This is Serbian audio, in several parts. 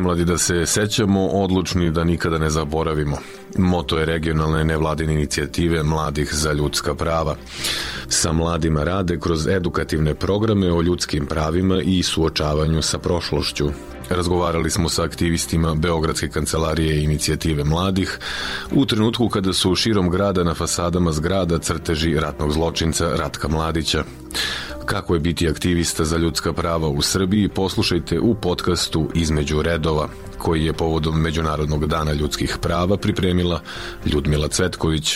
Nemladi da se sećamo, odlučni da nikada ne zaboravimo. Moto je regionalne nevladine inicijative Mladih za ljudska prava. Sa mladima rade kroz edukativne programe o ljudskim pravima i suočavanju sa prošlošću. Razgovarali smo sa aktivistima Beogradske kancelarije inicijative mladih u trenutku kada su širom grada na fasadama zgrada crteži ratnog zločinca Ratka Mladića. Kako je biti aktivista za ljudska prava u Srbiji, poslušajte u podcastu Između redova, koji je povodom Međunarodnog dana ljudskih prava pripremila Ljudmila Cvetković.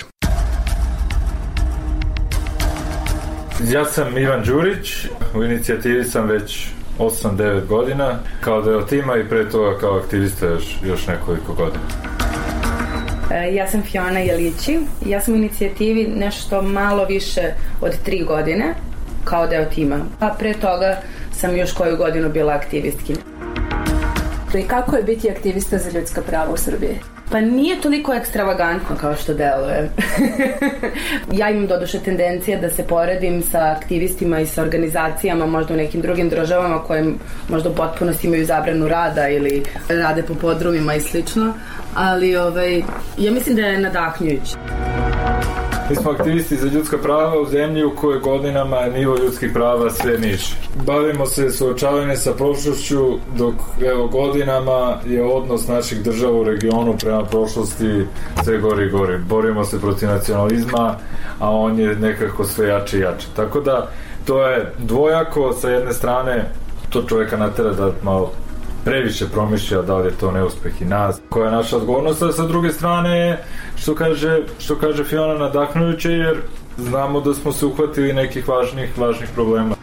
Ja sam Ivan Đurić, u inicijativi sam već 8-9 godina, kao deo tima i pre toga kao aktivista još nekoliko godina. Ja sam Fiona Jelići, ja sam u inicijativi nešto malo više od 3 godine kao deo tima, a pre toga sam još koju godinu bila aktivistkinja. I kako je biti aktivista za ljudska prava u Srbiji? Pa nije toliko ekstravagantno kao što deluje. Ja imam doduše tendencije da se poredim sa aktivistima i sa organizacijama možda u nekim drugim državama koje možda u potpunosti imaju zabranu rada ili rade po podrumima i slično, ali ja mislim da je nadahnjujuće. Mi smo aktivisti za ljudska prava u zemlji u kojoj godinama nivo ljudskih prava sve niže. Bavimo se suočavanjem sa prošlošću, dok godinama je odnos naših država u regionu prema prošlosti sve gori i gori. Borimo se protiv nacionalizma, a on je nekako sve jače i jače. Tako da to je dvojako, sa jedne strane to čovjeka natera da malo previše promišlja da li je to neuspeh i nas, koja je naša odgovornost, a sa druge strane što kaže Fiona, nadahnujuće, jer znamo da smo se uhvatili nekih važnih problema.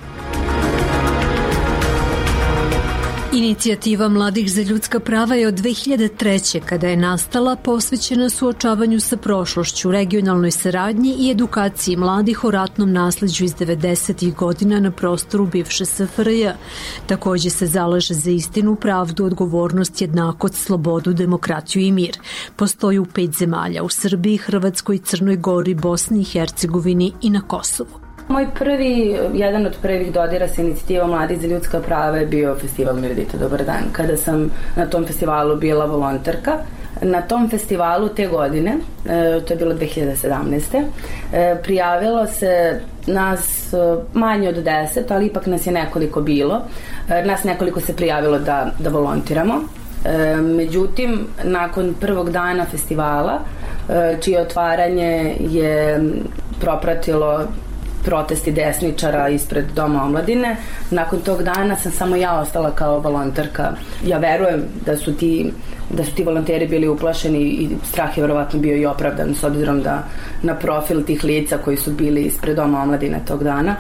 Inicijativa Mladih za ljudska prava je od 2003. kada je nastala posvećena suočavanju sa prošlošću, regionalnoj saradnji i edukaciji mladih o ratnom nasleđu iz 90. godina na prostoru bivše SFRJ. Takođe se zalaže za istinu, pravdu, odgovornost, jednakost, slobodu, demokratiju i mir. Postoji u 5 zemalja, u Srbiji, Hrvatskoj, Crnoj Gori, Bosni i Hercegovini i na Kosovu. Jedan od prvih dodira sa inicijativom Mladih za ljudska prava je bio festival Mirdita Dobar dan, kada sam na tom festivalu bila volonterka. Na tom festivalu te godine, to je bilo 2017. Prijavilo se nas manje od 10, ali ipak nas je nekoliko bilo. Nas nekoliko se prijavilo da volontiramo. Međutim, nakon prvog dana festivala, čije otvaranje je propratilo protesti desničara ispred Doma omladine, nakon tog dana sam samo ja ostala kao volonterka. Ja verujem da su ti volonteri bili uplašeni i strah je verovatno bio i opravdan s obzirom da na profil tih lica koji su bili ispred Doma omladine tog dana.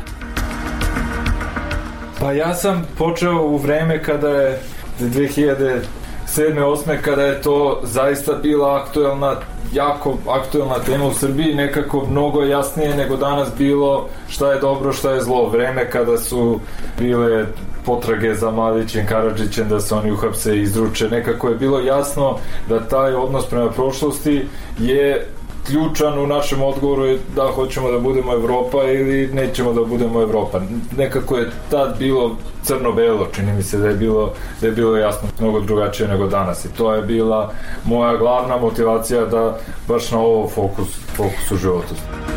Pa ja sam počeo u vreme kada je 2007-2008 kada je to zaista bila jako aktuelna tema u Srbiji, nekako mnogo jasnije nego danas bilo šta je dobro, šta je zlo. Vreme kada su bile potrage za Mladićem, Karadžićem, da se oni uhapse i izruče, nekako je bilo jasno da taj odnos prema prošlosti je ključan u našem odgovoru, je da hoćemo da budemo Evropa ili nećemo da budemo Evropa. Nekako je tad bilo crno-belo, čini mi se da je bilo jasno, mnogo drugačije nego danas, i to je bila moja glavna motivacija da baš na ovo fokus u životu.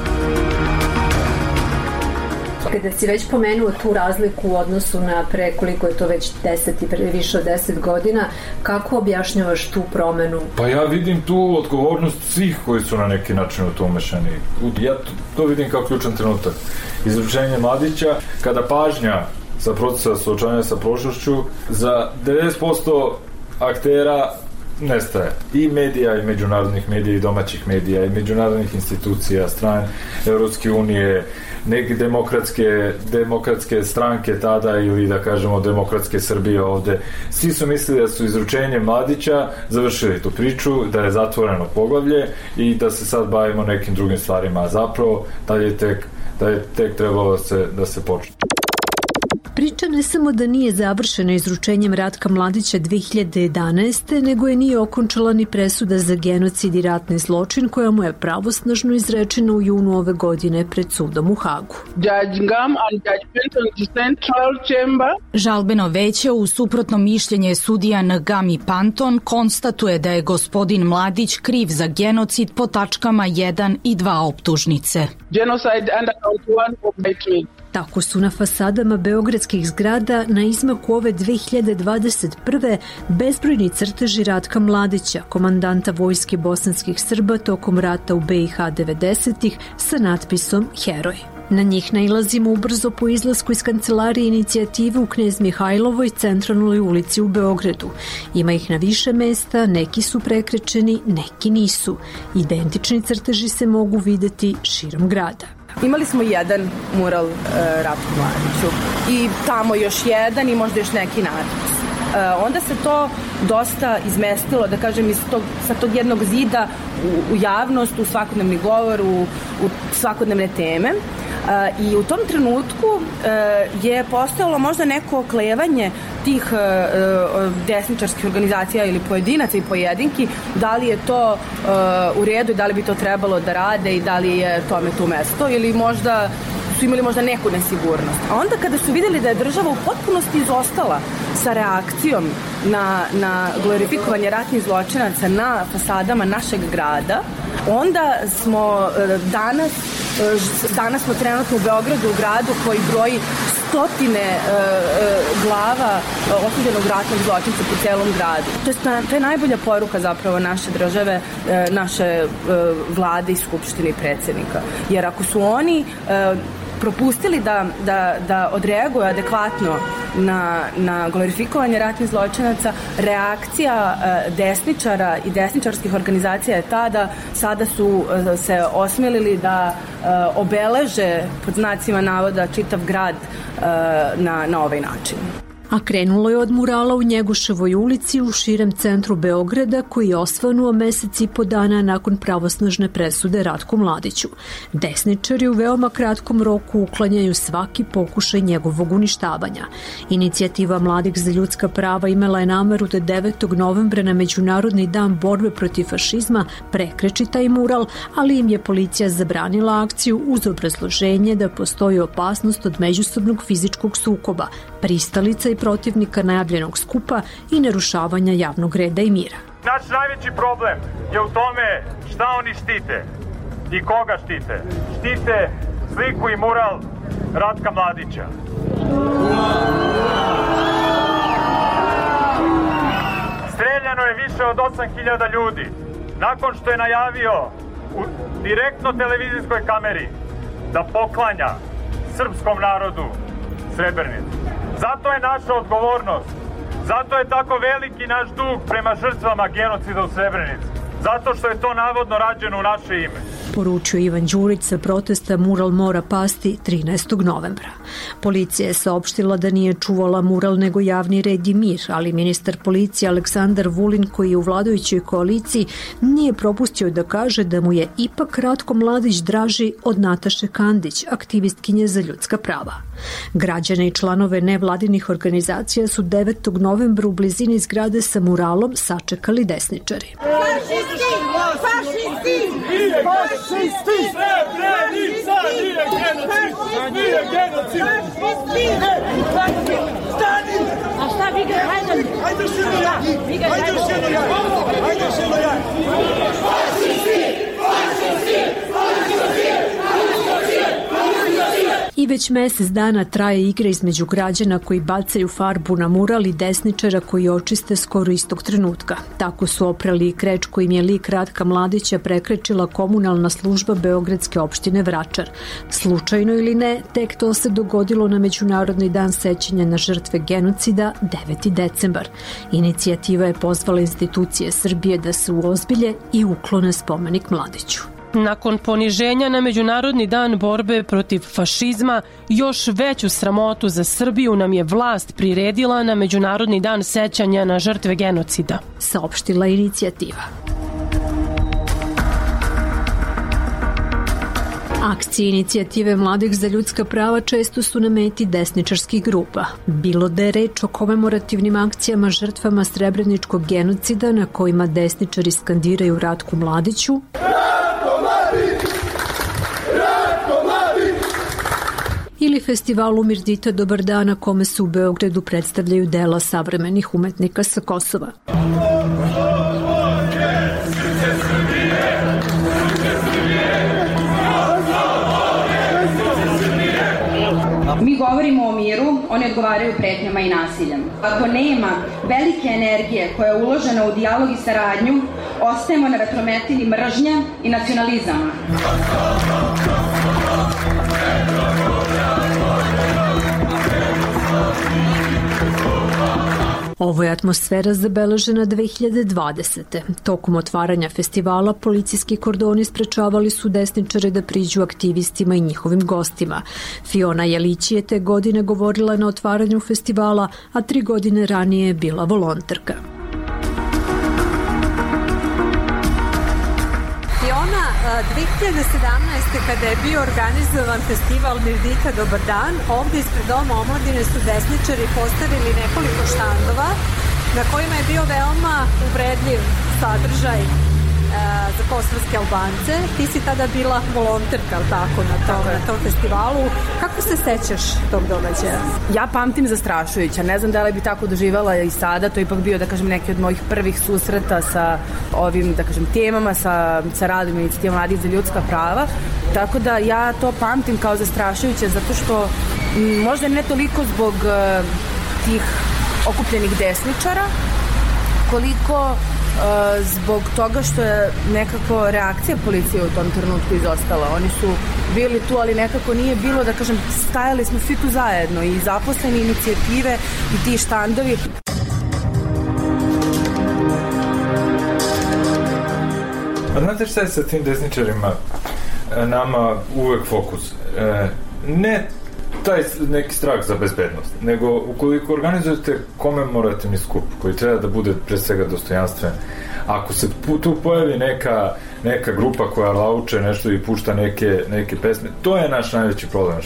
Kada si već pomenuo tu razliku u odnosu na pre koliko je to već 10 i više od 10 godina, kako objašnjavaš tu promenu? Pa ja vidim tu odgovornost svih koji su na neki način u to umešani. Ja to vidim kao ključan trenutak. Izručenje Mladića, kada pažnja sa procesa suočavanja sa prošlošću za 90% aktera nestaje. I medija, i međunarodnih medija, i domaćih medija, i međunarodnih institucija, strane Evropske unije, neke demokratske stranke tada, ili da kažemo demokratske Srbije ovde. Svi su mislili da su izručenjem Mladića završili tu priču, da je zatvoreno poglavlje i da se sad bavimo nekim drugim stvarima, a zapravo da je tek trebalo da se počne. Priča ne samo da nije završena izručenjem Ratka Mladića 2011. nego je nije okončala ni presuda za genocid i ratni zločin koja mu je pravosnažno izrečena u junu ove godine pred sudom u Hagu. Žalbeno veće u suprotno mišljenje sudija Ngam i Panton konstatuje da je gospodin Mladić kriv za genocid po tačkama 1 i 2 optužnice. Tako su na fasadama beogradskih zgrada na izmaku ove 2021. bezbrojni crteži Ratka Mladića, komandanta vojske bosanskih Srba tokom rata u BiH 90-ih sa natpisom Heroj. Na njih nailazimo ubrzo po izlasku iz kancelarije inicijative u Knez Mihajlovoj centralnoj ulici u Beogradu. Ima ih na više mesta, neki su prekrečeni, neki nisu. Identični crteži se mogu videti širom grada. Imali smo jedan mural Ratku Mladiću i tamo još jedan i možda još neki natpis. Onda se to dosta izmestilo, da kažem, sa tog jednog zida u javnost, u svakodnevni govor, u svakodnevne teme. I u tom trenutku je postojalo možda neko oklevanje tih desničarskih organizacija ili pojedinaca i pojedinki, da li je to u redu i da li bi to trebalo da rade i da li je tome tu mesto ili možda su imali možda neku nesigurnost. A onda kada su vidjeli da je država u potpunosti izostala sa reakcijom na glorifikovanje ratnih zločinaca na fasadama našeg grada, onda smo danas smo trenutno u Beogradu, u gradu koji broji stotine glava osuđenog ratnog zločinca po celom gradu. To je najbolja poruka zapravo naše države, naše vlade i skupštine i predsjednika. Jer ako su oni propustili da odreaguju adekvatno na glorifikovanje ratnih zločinaca, reakcija desničara i desničarskih organizacija je ta da sada su se osmelili da obeleže pod znacima navoda čitav grad na ovaj način. A krenulo je od murala u Njegoševoj ulici u širem centru Beograda koji je osvanuo mesec i po dana nakon pravosnažne presude Ratku Mladiću. Desničari u veoma kratkom roku uklanjaju svaki pokušaj njegovog uništavanja. Inicijativa Mladih za ljudska prava imala je nameru da 9. novembra na Međunarodni dan borbe protiv fašizma prekreči taj mural, ali im je policija zabranila akciju uz obrazloženje da postoji opasnost od međusobnog fizičkog sukoba, pristalica i protivnika najavljenog skupa i narušavanja javnog reda i mira. Naš najveći problem je u tome šta oni štite i koga štite. Štite sliku i mural Ratka Mladića. Streljano je više od 8.000 ljudi. Nakon što je najavio u direktno televizijskoj kameri da poklanja srpskom narodu Srebrenicu. Zato je naša odgovornost, zato je tako veliki naš dug prema žrtvama genocida u Srebrenici, zato što je to navodno rađeno u naše ime. Poručio Ivan Đurić sa protesta mural mora pasti 13. novembra. Policija je saopštila da nije čuvala mural nego javni red i mir, ali ministar policije Aleksandar Vulin, koji je u vladajućoj koaliciji, nije propustio da kaže da mu je ipak Ratko Mladić draži od Nataše Kandić, aktivistkinje za ljudska prava. Građane i članove nevladinih organizacija su 9. novembra u blizini zgrade sa muralom sačekali desničari. Fašisti! Fašisti! Srebrenica nije genocid! Nije genocid! Fašisti! Stani! A šta vi ga hajdem? Hajde još jedno ja! Hajde još jedno ja! Hajde još jedno ja! Fašisti! Fašisti! Fašisti! I već mesec dana traje igra između građana koji bacaju farbu na mural i desničara koji očiste skoro istog trenutka. Tako su oprali i kreč kojim je lik Ratka Mladića prekrečila komunalna služba Beogradske opštine Vračar. Slučajno ili ne, tek to se dogodilo na Međunarodni dan sećanja na žrtve genocida 9. decembar. Inicijativa je pozvala institucije Srbije da se uozbilje i uklone spomenik Mladiću. Nakon poniženja na Međunarodni dan borbe protiv fašizma, još veću sramotu za Srbiju nam je vlast priredila na Međunarodni dan sećanja na žrtve genocida, saopštila inicijativa. Akcije inicijative Mladih za ljudska prava često su na meti desničarskih grupa. Bilo da je reč o komemorativnim akcijama žrtvama Srebreničkog genocida na kojima desničari skandiraju Ratku Mladiću, ili festivalu Mirdita Dobar dan na kome se u Beogradu predstavljaju dela savremenih umetnika sa Kosova. Mi govorimo o miru, oni odgovaraju pretnjama i nasiljem. Ako nema velike energije koja je uložena u dijalog i saradnju, ostajemo na vetrometini mržnje i nacionalizama. Ovo je atmosfera zabeležena 2020. Tokom otvaranja festivala policijski kordoni sprečavali su desničare da priđu aktivistima i njihovim gostima. Fiona Jelić je te godine govorila na otvaranju festivala, a 3 godine ranije je bila volonterka. Fiona, 2017. kada je bio organizovan festival Mirdita Dobar dan, ovde ispred Doma omladine su desničari postavili nekoliko štandova na kojima je bio veoma uvredljiv sadržaj za kosovske Albance. Ti si tada bila volonterka, tako, na tom festivalu. Kako se sećaš tog događaja? Ja pamtim zastrašujuća. Ne znam da li bi tako doživala i sada. To je ipak bio, da kažem, neki od mojih prvih susreta sa ovim, da kažem, temama, sa radom inicijativa Mladih za ljudska prava. Tako da ja to pamtim kao zastrašujuće, zato što možda ne toliko zbog tih okupljenih desničara, koliko zbog toga što je nekako reakcija policije u tom trenutku izostala. Oni su bili tu, ali nekako nije bilo, da kažem, stajali smo svi tu zajedno, i zaposleni, inicijative i ti štandovi. A znate šta je sa tim desničarima? Nama uvek fokus. Ne taj neki strah za bezbednost, nego ukoliko organizujete komemorativni skup koji treba da bude pre svega dostojanstven, ako se tu pojavi neka grupa koja lauče nešto i pušta neke pesme, to je naš najveći problem,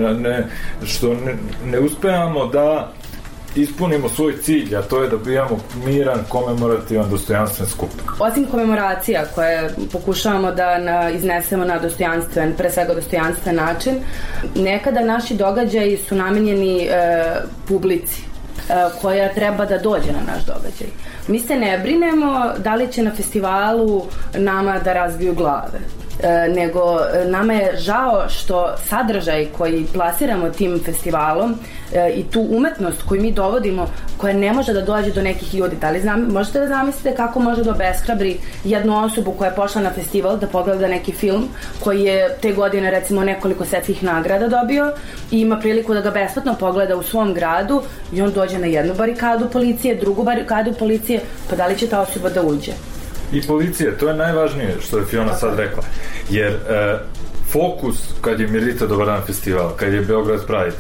što ne uspevamo da ispunimo svoj cilj, a to je da bijamo miran, komemorativan, dostojanstven skup. Osim komemoracija koje pokušavamo da iznesemo na dostojanstven, pre svega dostojanstven način, nekada naši događaji su namenjeni publici koja treba da dođe na naš događaj. Mi se ne brinemo da li će na festivalu nama da razbiju glave, nego nama je žao što sadržaj koji plasiramo tim festivalom i tu umetnost koju mi dovodimo, koja ne može da dođe do nekih ljudi. Da li možete da zamislite kako može da obeshrabri jednu osobu koja je pošla na festival da pogleda neki film koji je te godine recimo nekoliko svetskih nagrada dobio i ima priliku da ga besplatno pogleda u svom gradu i on dođe na jednu barikadu policije, drugu barikadu policije, pa da li će ta osoba da uđe? I policije, to je najvažnije što je Fiona sad rekla, jer fokus kad je Mirdita Dobar dan festival, kad je Beograd Pride,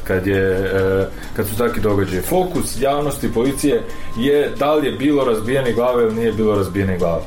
kad su takvi događaji, fokus javnosti policije je da li je bilo razbijene glave ili nije bilo razbijene glave.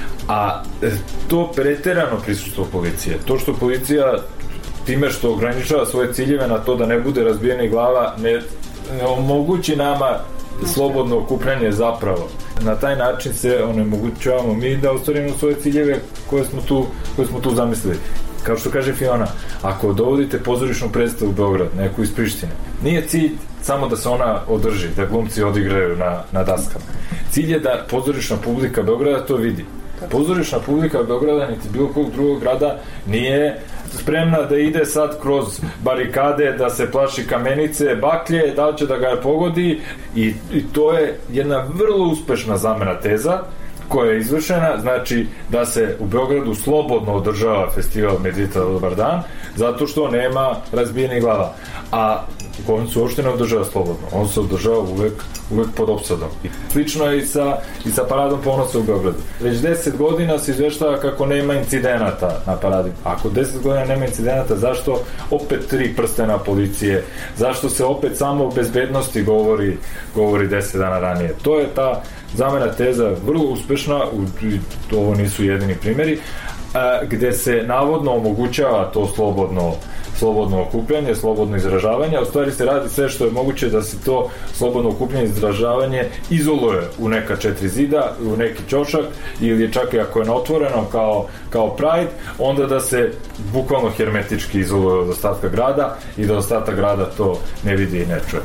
A to preterano prisustvo policije, to što policija time što ograničava svoje ciljeve na to da ne bude razbijene glava, ne omogući nama slobodno okupljanje zapravo. Na taj način se onemogućavamo mi da ostvarimo svoje ciljeve koje smo tu zamislili. Kao što kaže Fiona, ako dovodite pozorišnu predstavu u Beograd, neku iz Prištine, nije cilj samo da se ona održi, da glumci odigraju na daskama. Cilj je da pozorišna publika Beograda to vidi. Pozorišna publika Beograda niti bilo kog drugog grada nije spremna da ide sad kroz barikade, da se plaši kamenice, baklje, da će da ga pogodi i to je jedna vrlo uspešna zamena teza koja je izvršena, znači da se u Beogradu slobodno održava festival Mirdita Dobar dan, zato što nema razbijenih glava. A on se uopšte ne održava slobodno, on se održava uvek pod opsadom. Slično je i sa paradom ponosa u Beogradu. Već 10 godina se izveštava kako nema incidenata na paradi. Ako 10 godina nema incidenata, zašto opet 3 prstena policije? Zašto se opet samo o bezbednosti govori 10 dana ranije? To je ta zamena teza vrlo uspešna, ovo nisu jedini primjeri, gde se navodno omogućava to slobodno okupljanje, slobodno izražavanje, a u stvari se radi sve što je moguće da se to slobodno okupljanje i izražavanje izoluje u neka 4 zida, u neki ćošak, ili čak i ako je na otvoreno kao Pride, onda da se bukvalno hermetički izoluje od ostatka grada i da ostatak grada to ne vidi i ne čuje.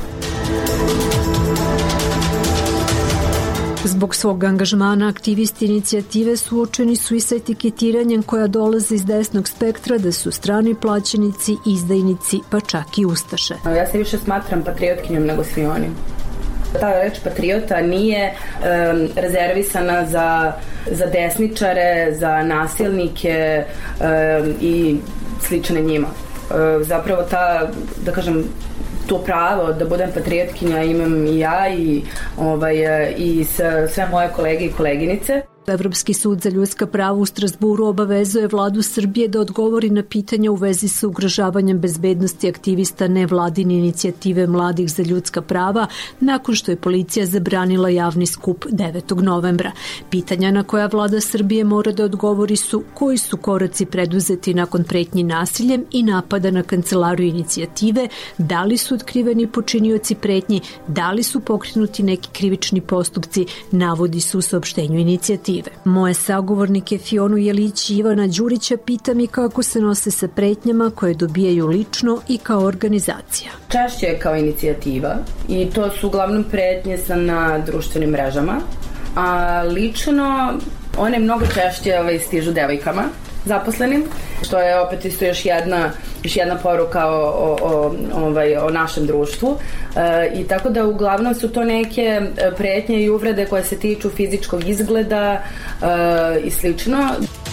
Zbog svog angažmana aktivisti inicijative suočeni su i sa etiketiranjem koja dolaze iz desnog spektra da su strani plaćenici, izdajnici, pa čak i ustaše. Ja se više smatram patriotkinjom nego svi oni. Ta reč patriota nije rezervisana za desničare, za nasilnike i slične njima. Zapravo da kažem, to pravo da budem patriotkinja imam i ja i sve moje kolege i koleginice. Evropski sud za ljudska prava u Strasburu obavezuje vladu Srbije da odgovori na pitanja u vezi sa ugrožavanjem bezbednosti aktivista nevladine inicijative Mladih za ljudska prava nakon što je policija zabranila javni skup 9. novembra. Pitanja na koja vlada Srbije mora da odgovori su koji su koraci preduzeti nakon pretnji nasiljem i napada na kancelariju inicijative, da li su otkriveni počinioci pretnji, da li su pokrenuti neki krivični postupci, navodi se u saopštenju inicijative. Moje sagovornike Fionu Jelić i Ivana Đurića pitam i kako se nose sa pretnjama koje dobijaju lično i kao organizacija. Češće je kao inicijativa i to su uglavnom pretnje na društvenim mrežama, a lično one mnogo češće stižu devojkama zaposlenim, što je opet isto još jedna poruka o našem društvu. I tako da uglavnom su to neke pretnje i uvrede koje se tiču fizičkog izgleda i slično.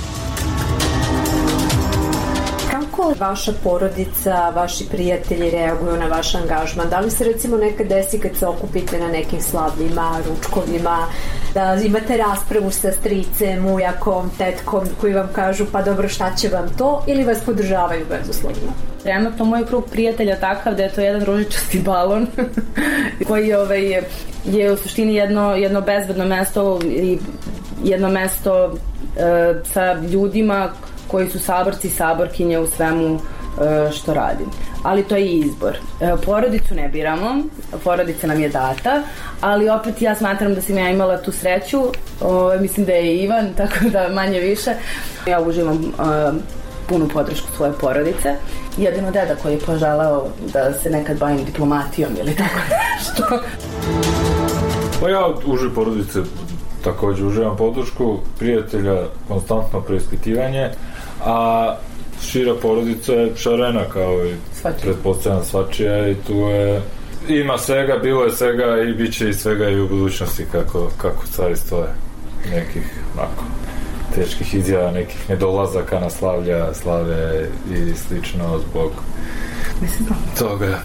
Kako vaša porodica, vaši prijatelji reaguju na vaš angažman? Da li se recimo nekad desi kad se okupite na nekim slavljima, ručkovima, da imate raspravu sa stricem, ujakom, tetkom koji vam kažu pa dobro šta će vam to, ili vas podržavaju bezuslovno? Trenutno moj krug prijatelja takav da je to jedan ružičasti balon koji je u suštini jedno bezbedno mesto i jedno mesto sa ljudima koji su saborci i saborkinje u svemu što radim. Ali to je izbor. Porodicu ne biramo, porodica nam je data, ali opet ja smatram da sam ja imala tu sreću, mislim da je i Ivan, tako da manje više. Ja uživam punu podršku svoje porodice. Jedino deda koji je poželeo da se nekad bavim diplomatijom ili tako nešto. Pa ja uživ porodice takođe uživam podršku, prijatelja konstantno preispitivanje, a šira porodica je šarena kao i pretpostavljam svačija i tu je ima svega, bilo je svega i bit će i svega i u budućnosti kako stvari stoje. Nekih teških izjava, nekih nedolazaka na slave i slično zbog toga.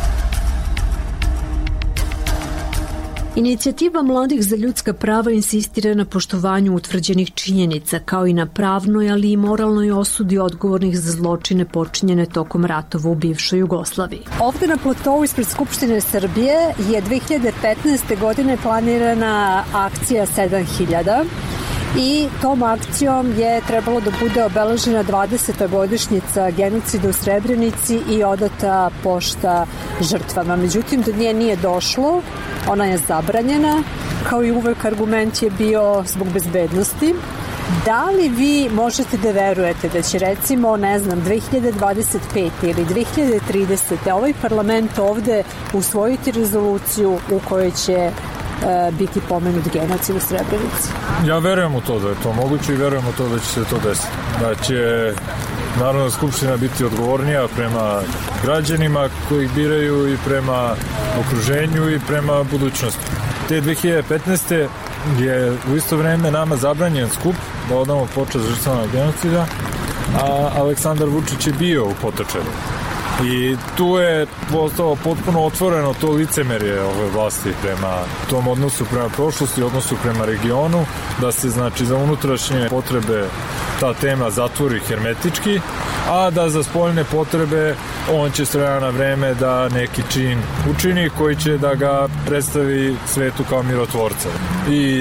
Inicijativa Mladih za ljudska prava insistira na poštovanju utvrđenih činjenica, kao i na pravnoj, ali i moralnoj osudi odgovornih za zločine počinjene tokom ratova u bivšoj Jugoslaviji. Ovde na platovu ispred Skupštine Srbije je 2015. godine planirana akcija 7000 i tom akcijom je trebalo da bude obeležena 20. godišnjica genocida u Srebrenici i odata pošta žrtvama. Međutim, do nje nije došlo, ona je zabranjena, kao i uvek argument je bio zbog bezbednosti. Da li vi možete da verujete da će recimo, 2025. ili 2030. ovaj parlament ovde usvojiti rezoluciju u kojoj će biti pomenut genocid u Srebrenici? Ja verujem u to da je to moguće i verujem u to da će se to desiti. Da će Narodna skupština biti odgovornija prema građanima koji ih biraju i prema okruženju i prema budućnosti. Te 2015. je u isto vreme nama zabranjen skup da odamo počast žrtvama genocida, a Aleksandar Vučić je bio u Potočaru. I tu je postalo potpuno otvoreno to licemerje ove vlasti prema tom odnosu prema prošlosti, odnosu prema regionu, da se znači za unutrašnje potrebe ta tema zatvori hermetički, a da za spoljne potrebe on će s vremena na vreme da neki čin učini koji će da ga predstavi svetu kao mirotvorca. I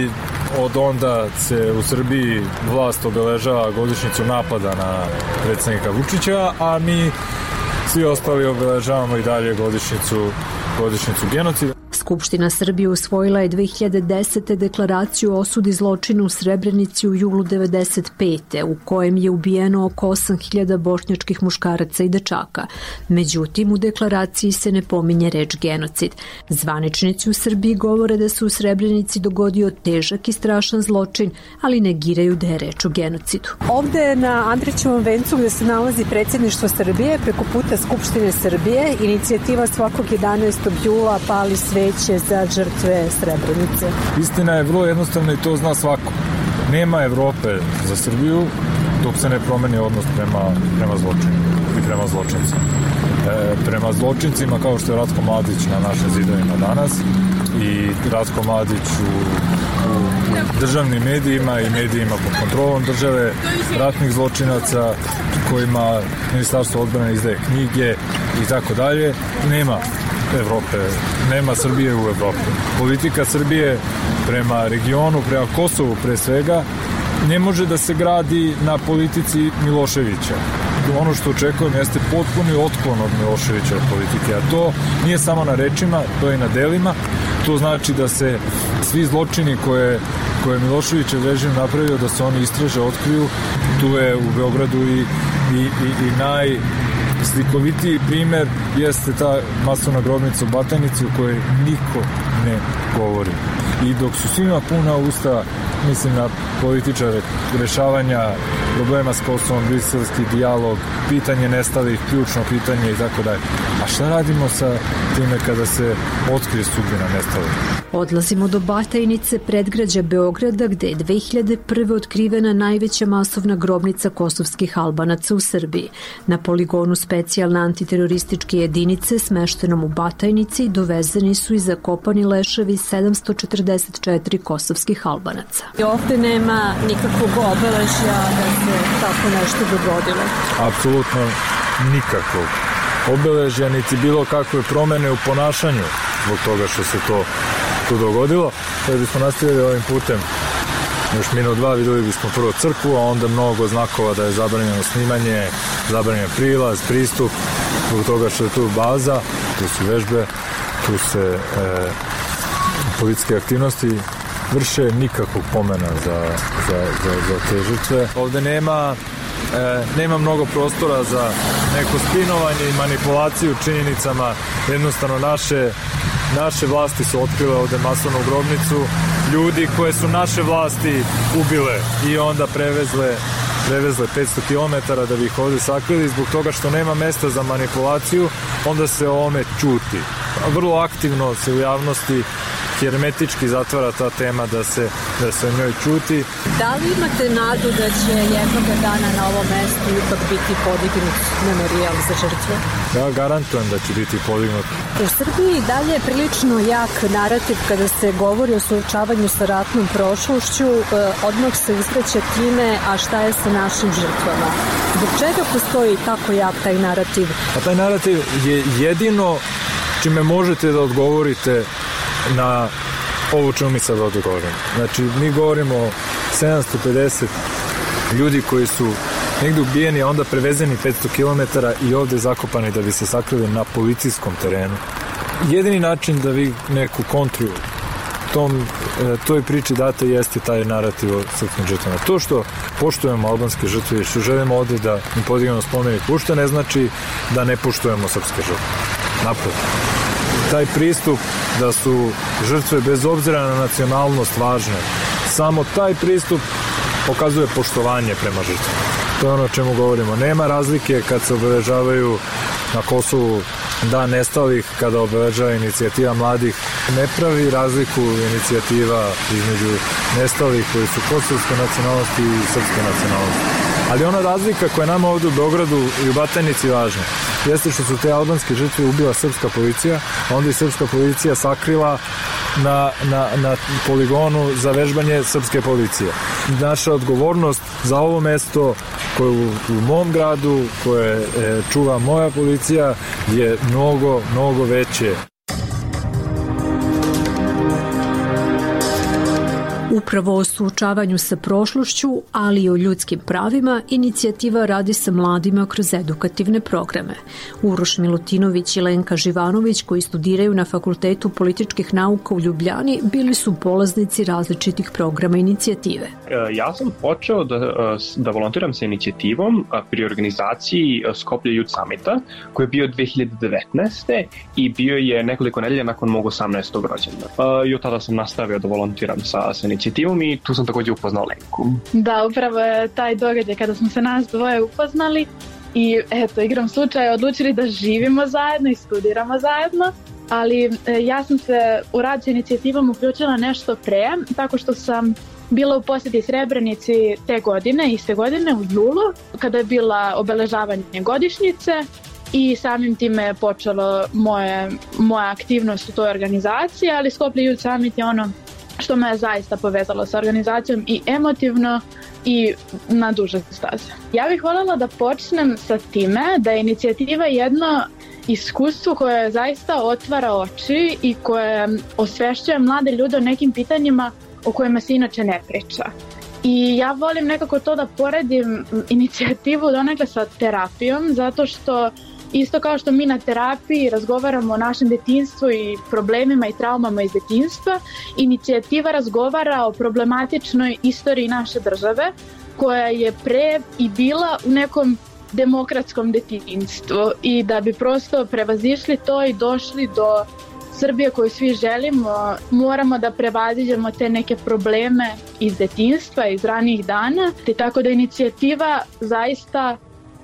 od onda se u Srbiji vlast obeležava godišnjicu napada na predsjednika Vučića, a mi svi ostali obeležavamo i dalje godišnjicu genocida. Skupština Srbije usvojila je 2010. deklaraciju o osudi zločina u Srebrenici u julu 1995. u kojem je ubijeno oko 8.000 bošnjačkih muškaraca i dečaka. Međutim, u deklaraciji se ne pominje reč genocid. Zvaničnici u Srbiji govore da se u Srebrenici dogodio težak i strašan zločin, ali negiraju da je reč o genocidu. Ovde na Andrićevom vencu gde se nalazi predsjedništvo Srbije, preko puta Skupštine Srbije, inicijativa svakog 11. jula pali sveće za žrtve Srebrenice. Istina je vrlo jednostavna i to zna svako. Nema Evrope za Srbiju dok se ne promeni odnos prema zločinu i prema zločincima. Prema zločincima kao što je Ratko Mladić na našim zidovima danas i Ratko Mladić u državnim medijima i medijima pod kontrolom države, ratnih zločinaca kojima Ministarstvo odbrane izdaje knjige i tako dalje. Nema Evrope, nema Srbije u Evropi. Politika Srbije prema regionu, prema Kosovu pre svega, ne može da se gradi na politici Miloševića. Ono što očekujem jeste potpuni otklon od Miloševićeve politike, a to nije samo na rečima, to je i na delima. To znači da se svi zločini koje Miloševićev režim napravio, da se oni istraže, otkriju. Tu je u Beogradu i najslikovitiji primer jeste ta masovna grobnica u Batajnici u kojoj niko ne govori. I dok su svima puna usta, mislim na političare, rešavanja problema s Kosovom, briselski dijalog, pitanje nestalih, ključno pitanje i tako dalje. A šta radimo sa time kada se otkrije sudbina nestalih? Odlazimo do Batajnice, predgrađa Beograda, gde je 2001. otkrivena najveća masovna grobnica kosovskih Albanaca u Srbiji. Na poligonu specijalne antiterorističke jedinice smeštenom u Batajnici dovezeni su i zakopani leševi 744 kosovskih Albanaca. I ovde nema nikakvog obeležja da se tako nešto dogodilo? Apsolutno nikakvog obeležja, niti bilo kakve promene u ponašanju zbog toga što se to dogodilo. Kada bismo nastavili ovim putem još minut dva, videli bismo prvo crkvu, a onda mnogo znakova da je zabranjeno snimanje, zabranjen prilaz, pristup, zbog toga što je tu baza, tu su vežbe, tu se policijske aktivnosti vrše, nikakvog pomena za te žrtve. Ovde nema mnogo prostora za neko spinovanje i manipulaciju činjenicama. Jednostavno naše vlasti su otkrile ovde masovnu grobnicu, ljudi koje su naše vlasti ubile i onda prevezle 500 km da bi ih ovde sakrili. Zbog toga što nema mesta za manipulaciju, onda se o ome ćuti. Vrlo aktivno se u javnosti hermetički zatvara ta tema da se o njoj ćuti. Da li imate nadu da će jednog dana na ovom mestu ipak biti podignut memorijal za žrtve? Ja garantujem da će biti podignut. U Srbiji dalje je prilično jak narativ kada se govori o suočavanju sa ratnom prošlošću, odmah se uzvraća time, a šta je sa našim žrtvama? Zbog čega postoji tako jak taj narativ? A taj narativ je jedino čime možete da odgovorite na ovo čemu mi sad ovdje govorimo. Znači, mi govorimo o 750 ljudi koji su negdje ubijeni, a onda prevezeni 500 km i ovdje zakopani da bi se sakrili na policijskom terenu. Jedini način da vi neku kontru toj priči date jeste taj narativ o srpskim žrtvama. To što poštujemo albanske žrtve i što želimo ovdje da im podignemo spomenik ušte ne znači da ne poštujemo srpske žrtve. Naprotiv. Taj pristup da su žrtve bez obzira na nacionalnost važne, samo taj pristup pokazuje poštovanje prema žrtvi. To je ono o čemu govorimo. Nema razlike kad se obeležavaju na Kosovu dan nestalih, kada obeležava inicijativa mladih. Ne pravi razliku inicijativa između nestalih koji su kosovske nacionalnosti i srpske nacionalnosti. Ali ona razlika koja nama ovdje u Beogradu i u Batajnici važna jeste što su te albanske žrtve ubila srpska policija, a onda i srpska policija sakrila na poligonu za vežbanje srpske policije. Naša odgovornost za ovo mesto koje u mom gradu, koje čuva moja policija, je mnogo veće. Upravo o suočavanju sa prošlošću, ali i o ljudskim pravima, inicijativa radi sa mladima kroz edukativne programe. Uroš Milutinović i Lenka Živanović, koji studiraju na Fakultetu političkih nauka u Ljubljani, bili su polaznici različitih programa inicijative. Ja sam počeo da volontiram sa inicijativom pri organizaciji Skoplje Youth Summita, koji je bio 2019. i bio je nekoliko nedelja nakon mog 18. rođendana. I od tada sam nastavio da volontiram sa inicijativom i tu sam takođe upoznao Lenku. Da, upravo je taj događaj kada smo se nas dvoje upoznali i eto, igrom slučaja odlučili da živimo zajedno i studiramo zajedno, ali ja sam se u rad sa inicijativom uključila nešto pre, tako što sam bila u posjeti Srebrenici te godine, iste godine u julu, kada je bila obeležavanje godišnjice i samim time je počelo moja aktivnost u toj organizaciji, ali Skoplje Youth Summit je ono što me je zaista povezalo sa organizacijom i emotivno i na duže staze. Ja bih voljela da počnem sa time da je inicijativa jedno iskustvo koje zaista otvara oči i koje osvešćuje mlade ljude o nekim pitanjima o kojima se inače ne priča. I ja volim nekako to da poredim inicijativu donekle sa terapijom, zato što isto kao što mi na terapiji razgovaramo o našem detinjstvu i problemima i traumama iz detinjstva, inicijativa razgovara o problematičnoj istoriji naše države, koja je pre i bila u nekom demokratskom detinjstvu, i da bi prosto prevazišli to i došli do Srbije koju svi želimo, moramo da prevaziđemo te neke probleme iz detinjstva, iz ranijih dana, te tako da inicijativa zaista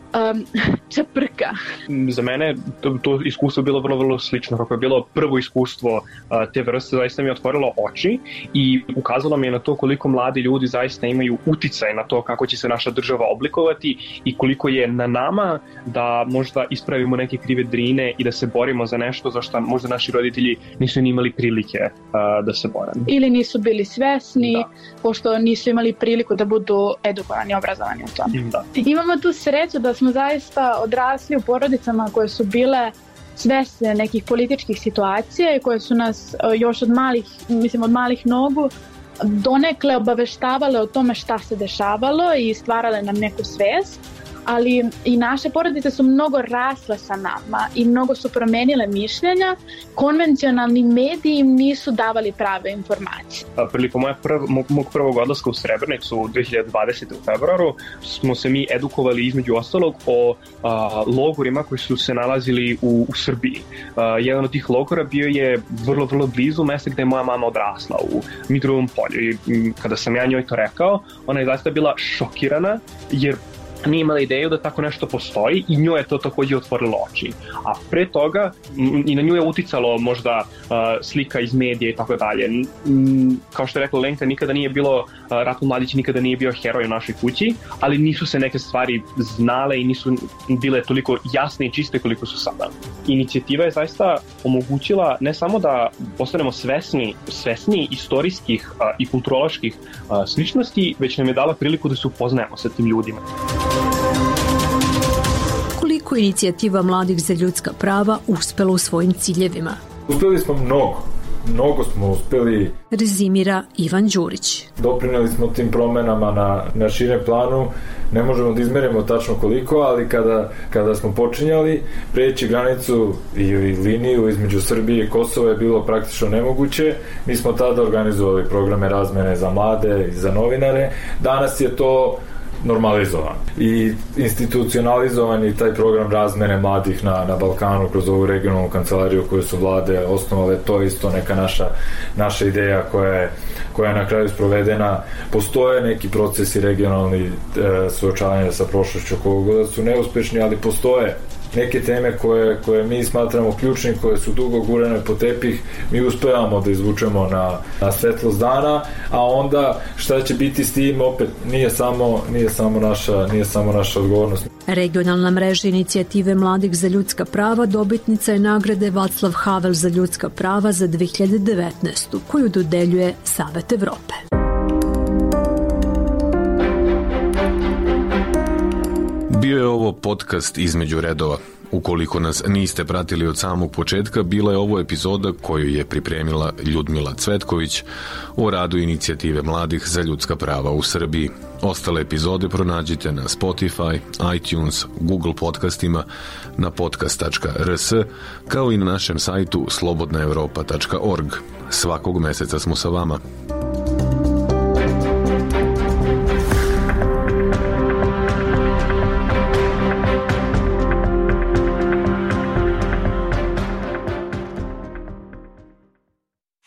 čeprka. Za mene to iskustvo bilo vrlo slično. Kako je bilo prvo iskustvo te vrste, zaista mi je otvorilo oči i ukazalo mi je na to koliko mladi ljudi zaista imaju uticaj na to kako će se naša država oblikovati i koliko je na nama da možda ispravimo neke krive drine i da se borimo za nešto za što možda naši roditelji nisu ni imali prilike da se bore. Ili nisu bili svesni, pošto nisu imali priliku da budu edukovani, obrazovani o tome. Da. Imamo tu sreću da smo zaista odrasli u porodicama koje su bile svesne nekih političkih situacija i koje su nas još od malih nogu donekle obaveštavale o tome šta se dešavalo i stvarale nam neku svest, ali i naše porodice su mnogo rasle sa nama i mnogo su promenile mišljenja. Konvencionalni mediji im nisu davali prave informacije. Prilikom mog prvog odlaska u Srebrenicu 2020. u februaru smo se mi edukovali između ostalog o logorima koji su se nalazili u Srbiji. Jedan od tih logora bio je vrlo blizu mesta gde je moja mama odrasla, u Mitrovom polju. I kada sam ja njoj to rekao, ona je zaista bila šokirana jer nije imala ideju da tako nešto postoji i njoj je to takođe otvorilo oči. A pre toga i na nju je uticalo možda slika iz medija i tako dalje. Kao što je rekla Lenka, nikada nije bilo, Ratko Mladić nikada nije bio heroj u našoj kući, ali nisu se neke stvari znale i nisu bile toliko jasne i čiste koliko su sada. Inicijativa je zaista omogućila ne samo da postanemo svesni istorijskih i kulturoloških sličnosti, već nam je dala priliku da se upoznajemo sa tim ljudima. Koliko inicijativa mladih za ljudska prava uspela u svojim ciljevima? Uspeli smo mnogo smo uspeli. Rezimira Ivan Đurić. Doprineli smo tim promenama na širem planu, ne možemo da izmerimo tačno koliko, ali kada smo počinjali, preći granicu i liniju između Srbije i Kosova je bilo praktično nemoguće. Mi smo tada organizovali programe razmene za mlade i za novinare. Danas je to normalizovan i institucionalizovan i taj program razmene mladih na Balkanu kroz ovu regionalnu kancelariju koju su vlade osnovale. To je isto neka naša ideja koja je na kraju sprovedena. Postoje neki procesi regionalni suočavanja sa prošlošću koga su neuspešni, ali postoje neke teme koje mi smatramo ključnim, koje su dugo gurane po tepih, mi uspevamo da izvučemo na svetlost dana, a onda šta će biti s tim, opet nije samo naša odgovornost. Regionalna mreža inicijative mladih za ljudska prava dobitnica je nagrade Václav Havel za ljudska prava za 2019. koju dodeljuje Savet Evrope. Bio je ovo podcast Između redova. Ukoliko nas niste pratili od samog početka, bila je ovo epizoda koju je pripremila Ljudmila Cvetković o radu inicijative mladih za ljudska prava u Srbiji. Ostale epizode pronađite na Spotify, iTunes, Google podcastima, na podcast.rs, kao i na našem sajtu slobodnaevropa.org. Svakog meseca smo sa vama.